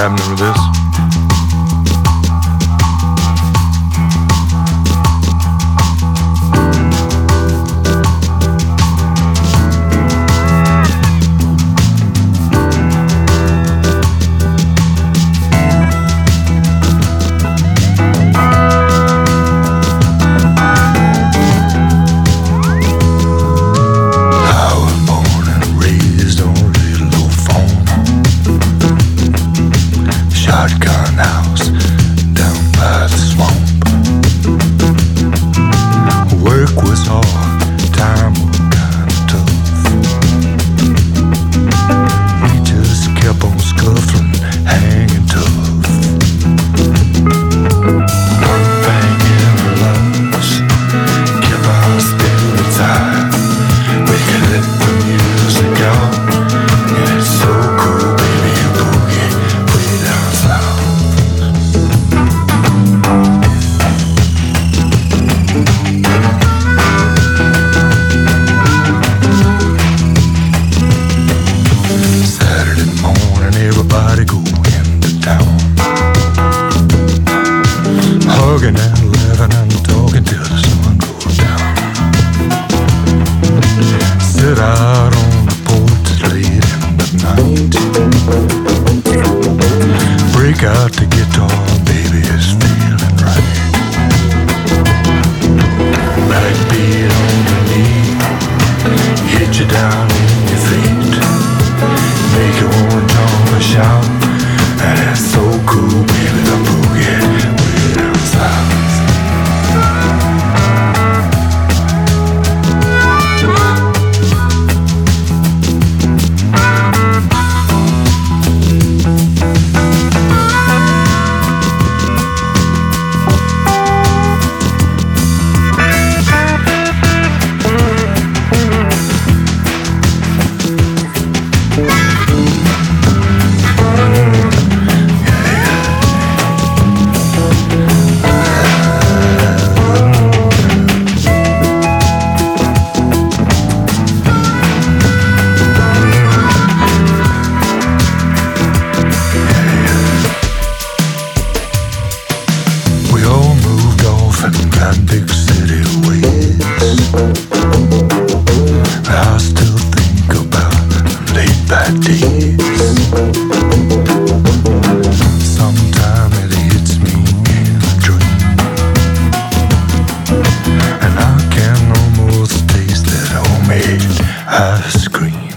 happening with this. Shotgun house down by the swamp. Work was hard, time was kind of tough. We just kept on scuffling, hanging tough. Banging the lungs, kept our spirits high. We could let the music out, and it's so cool, baby, you boogie way down south. Saturday morning, everybody go into town, hugging and laughing and talking till the sun goes down. Sit out on the porch late in the night, break out the guitar, baby, it's feeling right. Backbeat on the knee, hit you down in your feet, make you wanna jump and shout, and it's so cool, baby, the boogie way down south. We all moved off and got big city ways. I still think about late back days. Sometime it hits me in a dream, and I can almost taste that homemade ice cream.